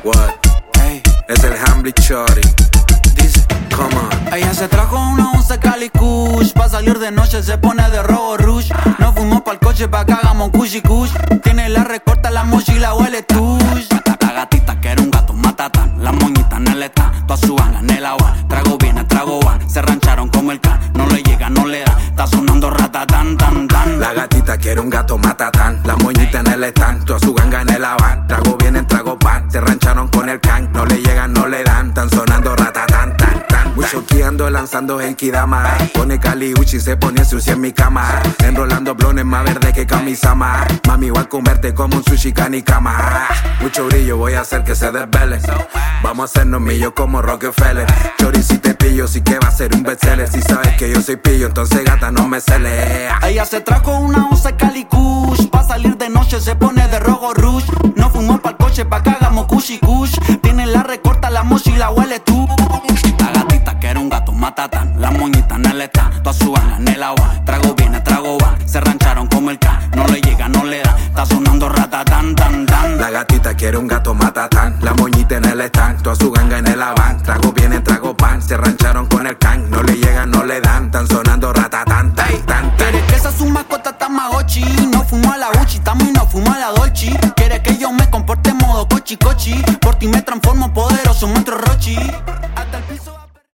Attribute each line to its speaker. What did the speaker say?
Speaker 1: What?
Speaker 2: Ey,
Speaker 1: Es el Hamlet Shorty.
Speaker 2: dice.
Speaker 1: Come on.
Speaker 2: Ella se trajo una 11 Cali Kush. Pa' salir de noche se pone de rojo rush. Nos fuimos pa'l coche pa' que hagamos kush kush. Tiene la recorta, la mochila huele tush. La gatita que era un gato matatán. La moñita en el stand, toda su ganga en el agua. Trago viene, trago van. Se rancharon como el can. No le llega, no le da. Está sonando ratatán, tan, tan.
Speaker 1: La gatita quiere un gato matatán. La moñita en el stand, toda su ganga en el avan. Trago vienen, trago pan. Se rancharon con el can. No le llegan, no le dan. Tan sonando ratatán, tan, tan. Choqueando, lanzando en Kidama. Pone Cali Uchi, se pone sucia en mi cama. Enrolando blones más verde que Kamisama. Mami, igual converte como un sushi canicama. Mucho brillo, voy a hacer que se desvele. Vamos a hacernos millos como Rockefeller. Chori, si te pillo, sí que va a ser un bestseller. Si sabes que yo soy pillo, entonces gata no me cele.
Speaker 2: Ella se trajo una 11 Cali Kush. Pa' salir de noche se pone de rojo rush. Nos fuimos pa'l coche pa' que hagamos kush kush. Tiene la recorta, la mochila huele tú. La gatita que era un gato matatán. La moñita en el stand, toda su gana en el agua. Trago viene, trago va. Se rancharon como el can. No le llega, no le da. Está sonando ratatán, tan, tan.
Speaker 1: La gatita quiere un gato matatán. La moñita en el stand, toda su ganga en el avan. Trago vienen, trago pan. Se rancharon con el can. No le llegan, no le dan. Tan sonando ratatán, tan, tan, tan.
Speaker 2: Quiere que esa su mascota Tamagotchi. No fumo a la Uchi, tamo y no fumo a la Dolce. Quiere que yo me comporte en modo cochi cochi. Por ti me transformo en poderoso monstruo Rochi.